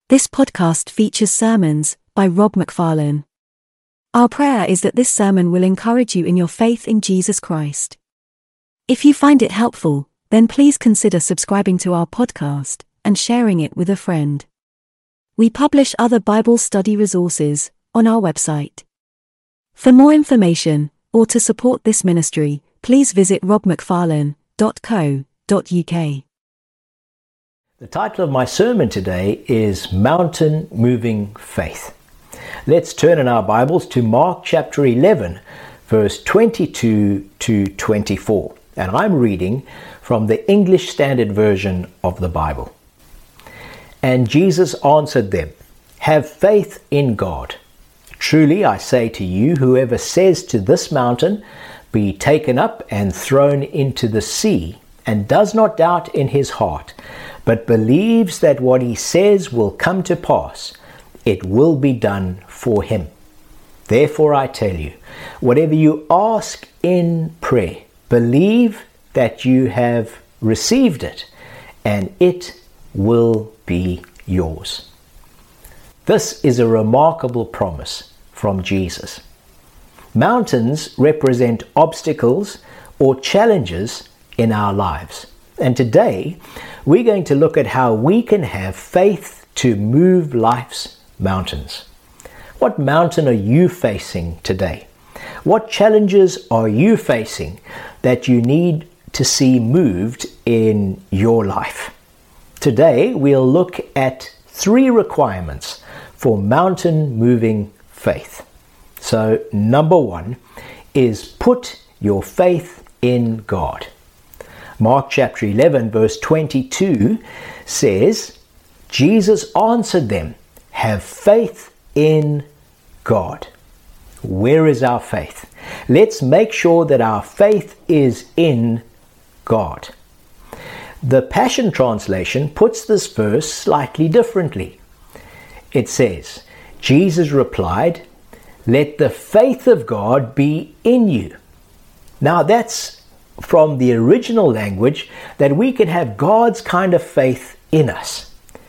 This podcast features sermons by Rob McFarlane. Our prayer is that this sermon will encourage you in your faith in Jesus Christ. If you find it helpful, then please consider subscribing to our podcast and sharing it with a friend. We publish other Bible study resources on our website. For more information, or to support this ministry, please visit robmcfarlane.co.uk. The title of my sermon today is Mountain Moving Faith. Let's turn in our Bibles to Mark chapter 11, verse 22 to 24. And I'm reading from the English Standard Version of the Bible. And Jesus answered them, "Have faith in God. Truly I say to you, whoever says to this mountain, be taken up and thrown into the sea, and does not doubt in his heart, but believes that what he says will come to pass, it will be done for him. Therefore I tell you, whatever you ask in prayer, believe that you have received it, and it will be yours." This is a remarkable promise from Jesus. Mountains represent obstacles or challenges in our lives. And today, we're going to look at how we can have faith to move life's mountains. What mountain are you facing today? What challenges are you facing that you need to see moved in your life? Today, we'll look at 3 requirements for mountain moving faith. So, number 1 is put your faith in God. Mark chapter 11 verse 22 says, Jesus answered them, "Have faith in God." Where is our faith? Let's make sure that our faith is in God. The Passion Translation puts this verse slightly differently. It says, Jesus replied, "Let the faith of God be in you." Now that's from the original language that we can have God's kind of faith in us.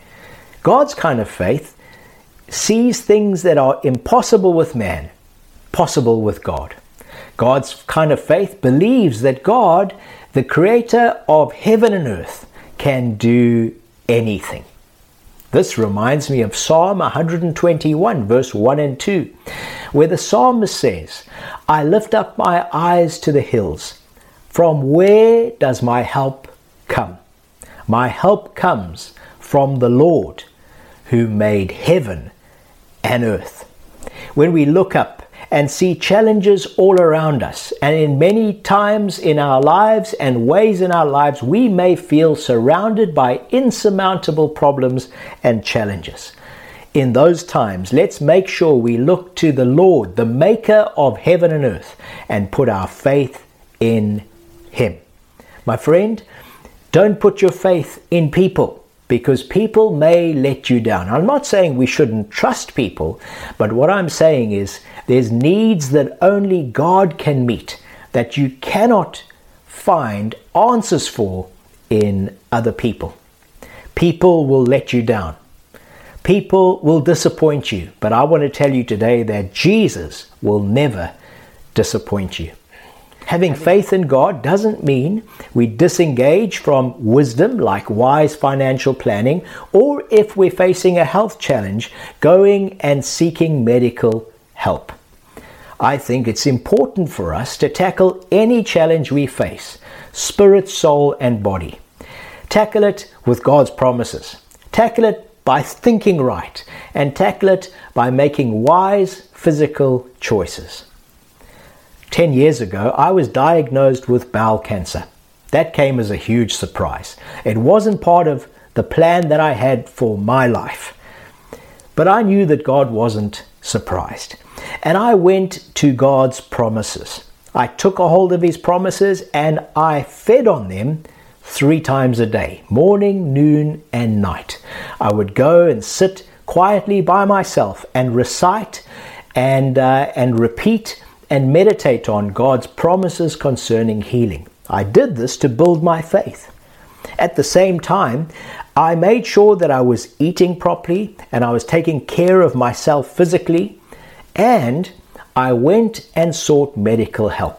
God's kind of faith sees things that are impossible with man, possible with God. God's kind of faith believes that God, the creator of heaven and earth, can do anything. This reminds me of Psalm 121, verse 1 and 2, where the psalmist says, "I lift up my eyes to the hills. From where does my help come? My help comes from the Lord, who made heaven and earth." When we look up and see challenges all around us, and in many times in our lives and ways in our lives, we may feel surrounded by insurmountable problems and challenges. In those times, let's make sure we look to the Lord, the maker of heaven and earth, and put our faith in Him. My friend, don't put your faith in people, because people may let you down. I'm not saying we shouldn't trust people, but what I'm saying is there's needs that only God can meet, that you cannot find answers for in other people. People will let you down. People will disappoint you, but I want to tell you today that Jesus will never disappoint you. Having faith in God doesn't mean we disengage from wisdom like wise financial planning, or if we're facing a health challenge, going and seeking medical help. I think it's important for us to tackle any challenge we face, spirit, soul, and body. Tackle it with God's promises. Tackle it by thinking right, and tackle it by making wise physical choices. 10 years ago, I was diagnosed with bowel cancer. That came as a huge surprise. It wasn't part of the plan that I had for my life. But I knew that God wasn't surprised. And I went to God's promises. I took a hold of His promises and I fed on them 3 times a day, morning, noon, and night. I would go and sit quietly by myself and recite and repeat and meditate on God's promises concerning healing. I did this to build my faith. At the same time, I made sure that I was eating properly and I was taking care of myself physically, and I went and sought medical help.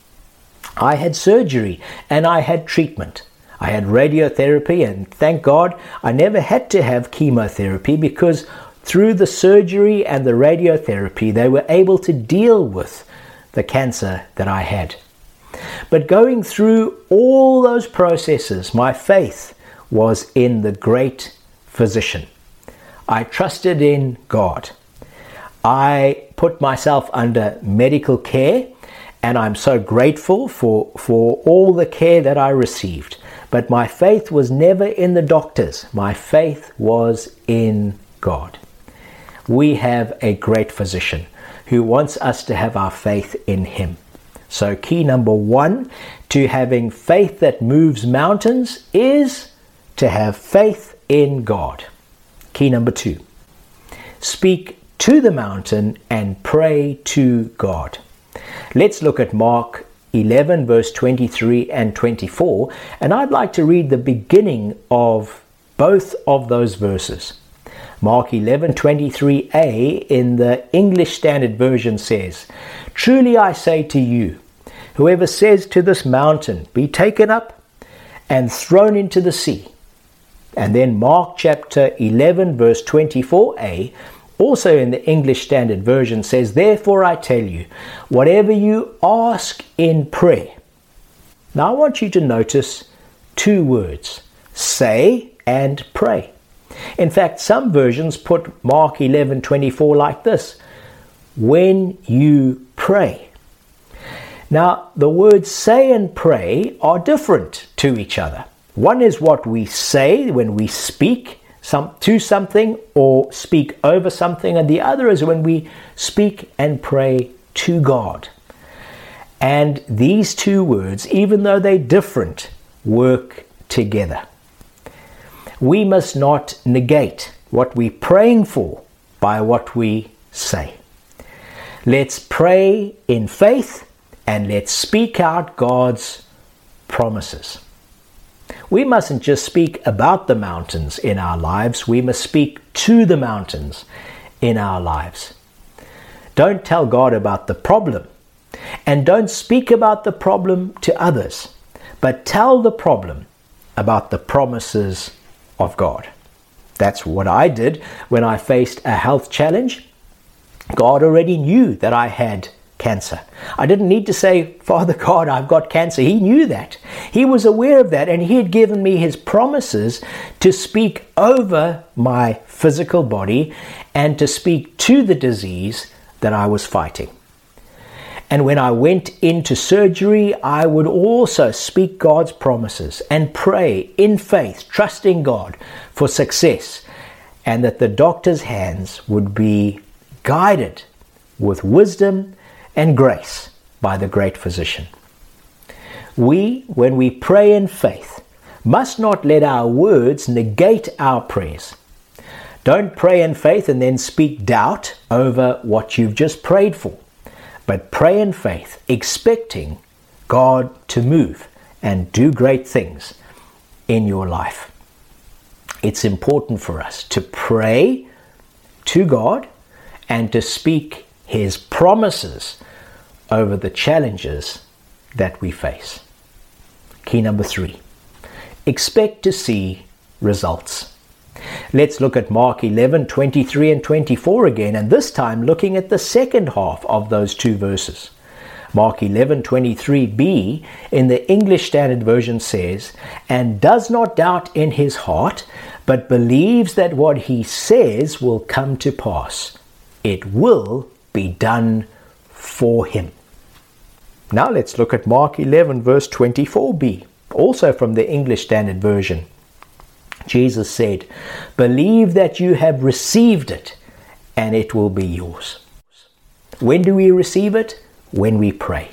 I had surgery and I had treatment. I had radiotherapy, and thank God I never had to have chemotherapy, because through the surgery and the radiotherapy they were able to deal with the cancer that I had. But going through all those processes, my faith was in the great physician. I trusted in God. I put myself under medical care, and I'm so grateful for all the care that I received. But my faith was never in the doctors. My faith was in God. We have a great physician who wants us to have our faith in him. So key number 1 to having faith that moves mountains is to have faith in God. Key number 2, speak to the mountain and pray to God. Let's look at Mark 11 verse 23 and 24, and I'd like to read the beginning of both of those verses. Mark 11:23a in the English Standard Version says, "Truly I say to you, whoever says to this mountain, be taken up and thrown into the sea." And then Mark chapter 11 verse 24a, also in the English Standard Version, says, "Therefore I tell you, whatever you ask in prayer." Now I want you to notice 2 words, say and pray. In fact, some versions put Mark 11:24 like this, "when you pray." Now, the words say and pray are different to each other. One is what we say when we speak to something or speak over something, and the other is when we speak and pray to God. And these 2 words, even though they're different, work together. We must not negate what we're praying for by what we say. Let's pray in faith and let's speak out God's promises. We mustn't just speak about the mountains in our lives, we must speak to the mountains in our lives. Don't tell God about the problem, and don't speak about the problem to others, but tell the problem about the promises of God. That's what I did when I faced a health challenge. God already knew that I had cancer. I didn't need to say, "Father God, I've got cancer." He knew that. He was aware of that, and he had given me his promises to speak over my physical body and to speak to the disease that I was fighting. And when I went into surgery, I would also speak God's promises and pray in faith, trusting God for success, and that the doctor's hands would be guided with wisdom and grace by the great physician. We, when we pray in faith, must not let our words negate our prayers. Don't pray in faith and then speak doubt over what you've just prayed for, but pray in faith, expecting God to move and do great things in your life. It's important for us to pray to God and to speak His promises over the challenges that we face. Key number 3, expect to see results. Let's look at Mark 11:23 and 24 again, and this time looking at the second half of those 2 verses. Mark 11:23b in the English Standard Version says, "And does not doubt in his heart, but believes that what he says will come to pass. It will be done for him." Now let's look at Mark 11 verse 24b, also from the English Standard Version. Jesus said, "Believe that you have received it, and it will be yours." When do we receive it? When we pray.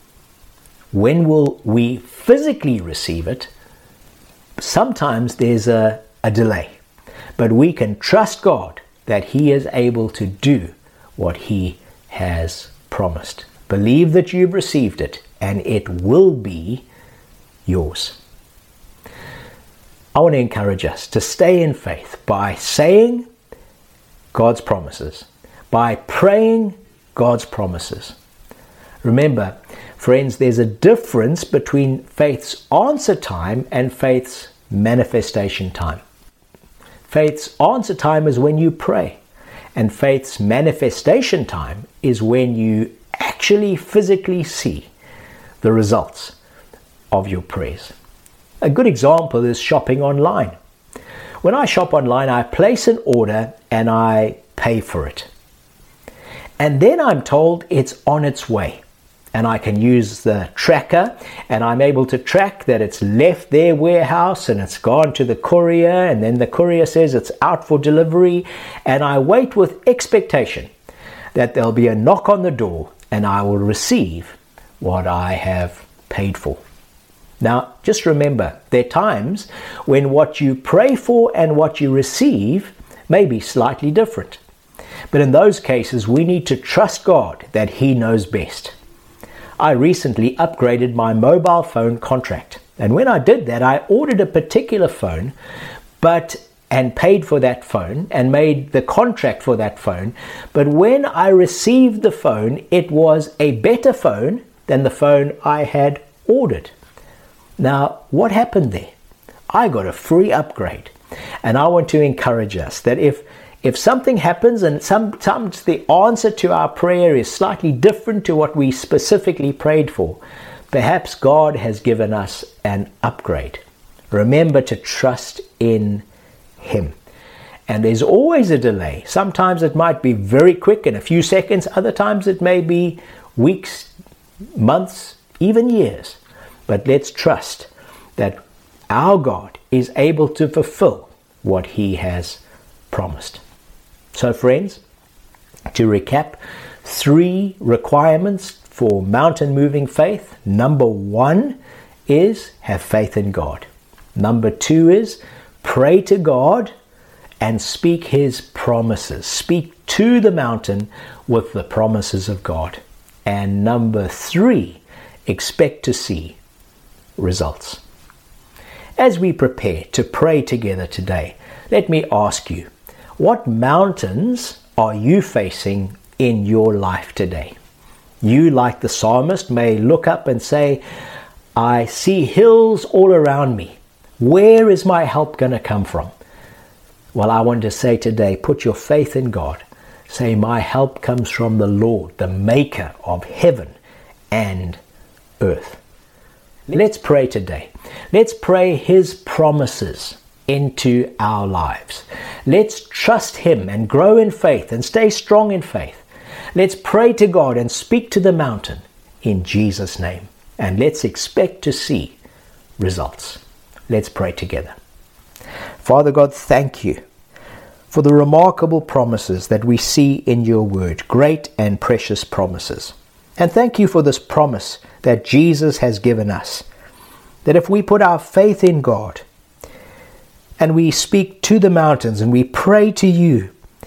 When will we physically receive it? Sometimes there's a delay, but we can trust God that He is able to do what He has promised. Believe that you've received it, and it will be yours. I want to encourage us to stay in faith by saying God's promises, by praying God's promises. Remember, friends, there's a difference between faith's answer time and faith's manifestation time. Faith's answer time is when you pray, and faith's manifestation time is when you actually physically see the results of your prayers. A good example is shopping online. When I shop online, I place an order and I pay for it. And then I'm told it's on its way. And I can use the tracker and I'm able to track that it's left their warehouse and it's gone to the courier, and then the courier says it's out for delivery, and I wait with expectation that there'll be a knock on the door and I will receive what I have paid for. Now, just remember, there are times when what you pray for and what you receive may be slightly different. But in those cases, we need to trust God that He knows best. I recently upgraded my mobile phone contract. And when I did that, I ordered a particular phone, and paid for that phone and made the contract for that phone. But when I received the phone, it was a better phone than the phone I had ordered. Now, what happened there? I got a free upgrade. And I want to encourage us that if something happens and sometimes the answer to our prayer is slightly different to what we specifically prayed for, perhaps God has given us an upgrade. Remember to trust in Him. And there's always a delay. Sometimes it might be very quick in a few seconds. Other times it may be weeks, months, even years. But let's trust that our God is able to fulfill what He has promised. So friends, to recap, 3 requirements for mountain moving faith. Number 1 is have faith in God. Number 2 is pray to God and speak His promises. Speak to the mountain with the promises of God. And number 3, expect to see results. As we prepare to pray together today, let me ask you, what mountains are you facing in your life today? You, like the psalmist, may look up and say, I see hills all around me. Where is my help going to come from? Well, I want to say today, put your faith in God. Say, my help comes from the Lord, the maker of heaven and earth. Let's pray today. Let's pray His promises into our lives. Let's trust Him and grow in faith and stay strong in faith. Let's pray to God and speak to the mountain in Jesus' name. And let's expect to see results. Let's pray together. Father God, thank you for the remarkable promises that we see in your word, great and precious promises. And thank you for this promise that Jesus has given us, that if we put our faith in God and we speak to the mountains and we pray to you,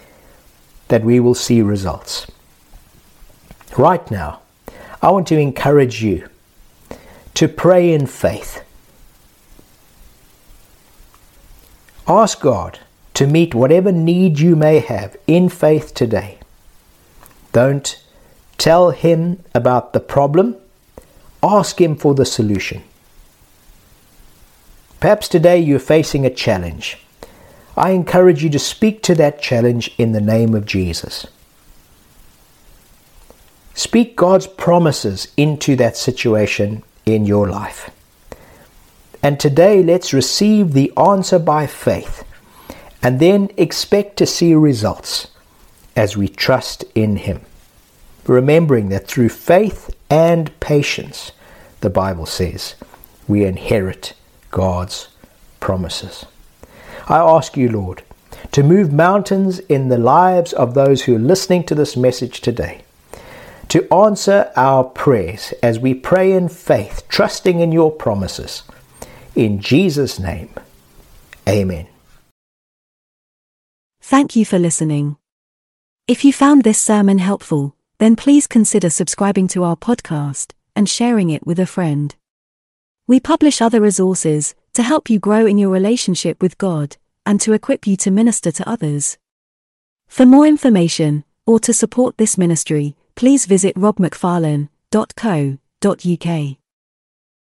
that we will see results. Right now, I want to encourage you to pray in faith. Ask God to meet whatever need you may have in faith today. Don't tell Him about the problem. Ask Him for the solution. Perhaps today you're facing a challenge. I encourage you to speak to that challenge in the name of Jesus. Speak God's promises into that situation in your life. And today let's receive the answer by faith and then expect to see results as we trust in Him. Remembering that through faith and patience, the Bible says, we inherit God's promises. I ask you, Lord, to move mountains in the lives of those who are listening to this message today, to answer our prayers as we pray in faith, trusting in your promises. In Jesus' name, amen. Thank you for listening. If you found this sermon helpful, then please consider subscribing to our podcast and sharing it with a friend. We publish other resources, to help you grow in your relationship with God, and to equip you to minister to others. For more information, or to support this ministry, please visit robmcfarlane.co.uk.